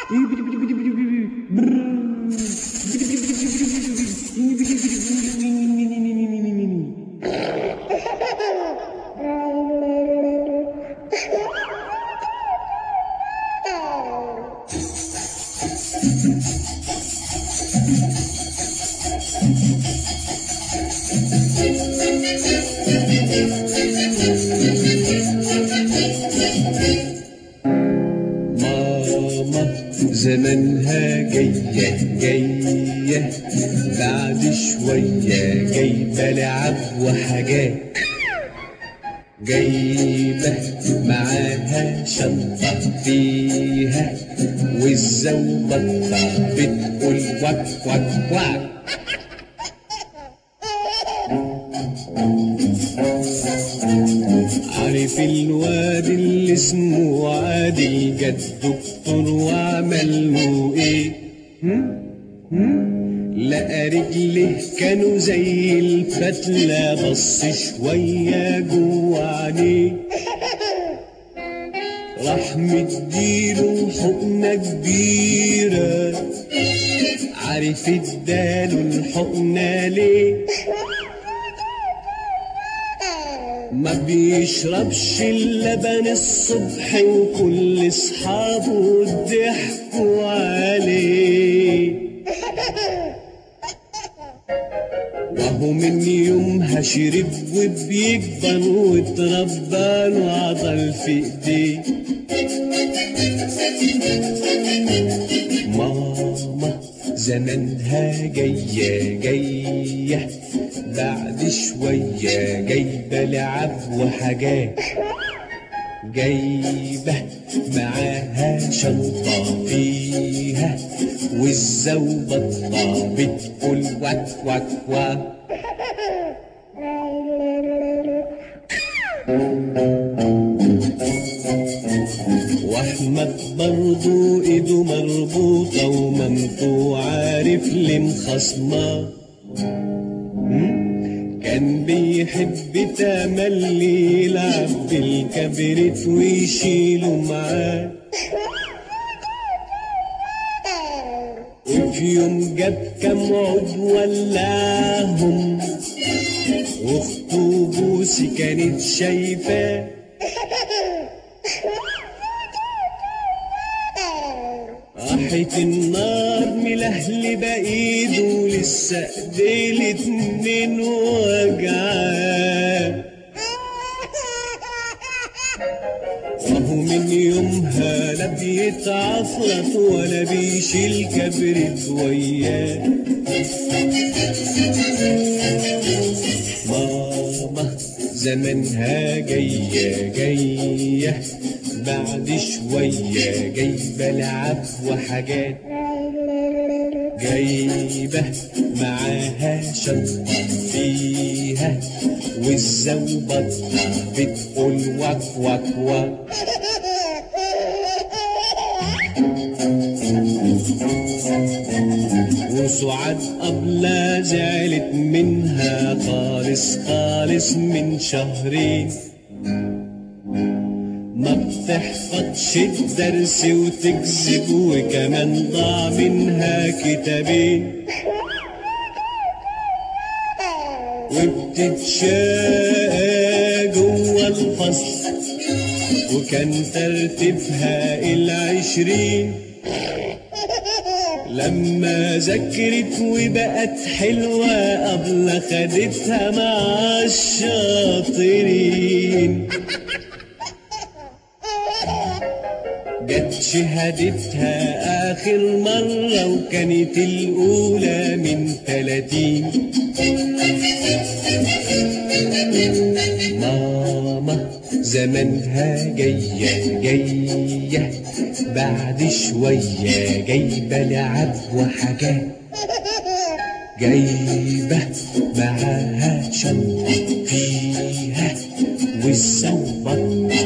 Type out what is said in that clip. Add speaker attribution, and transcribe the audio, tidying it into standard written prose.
Speaker 1: زمنها جاية جاية بعد شوية، جايبة لعب وحاجات، جايبة معاها شنطة فيها والزوبطة بتقول وك وك وك. عارف الواد اللي اسمه عادل جه الدكتور وعمل له ايه؟ لقى رجله كانوا زي الفتلة، بص شوية جوه عينيه، راح مديله حقنة كبيرة. عارف اداله الحقنة ليه؟ ما بيشربش اللبن الصبح وكل اصحابه ضحكوا عليه، وهو من يومها شرب وبيكبر واتربى له عضل في ايديه. ماما زمنها جاية جاية بعد شوية، جايبة لعب وحاجات، جايبة معاها شنطة فيها والزوبطة بتقول وك وك وك. واحمد برضو ايده مربوطة ومامته عارف ليه مخصماه، كان بيحب تملي يلعب بالكبريت ويشيله معاه. وفي يوم جاب كام عود ولعهم، واخته بوسي كانت شايفاه، راحت النار ملهلبة ايده لسه ايديه الاتنين وجعاه. وهو من يومها لا بيتعفرت ولا بيشيل كبريت وياه. ماما زمنها جاية جاية بعد شوية، جايبة لعب وحاجات، جايبة معاها شنطة فيها والزوبطة بتقول وك وك وك. وسعاد أبلة زعلت منها خالص خالص من شهرين، ما بتحفظش الدرس وتكذب وكمان ضاع منها كتابين، وبتتشاقى جوا الفصل وكان ترتيبها 20. لما ذاكرت وبقت حلوة أبلة خدتها مع الشاطرين، جت شهادتها آخر مرة وكانت الأولى من 30. ماما زمنها جاية جاية بعد شوية، جايبة لعب وحاجات، جايبة معاها شنطة فيها والزوبطة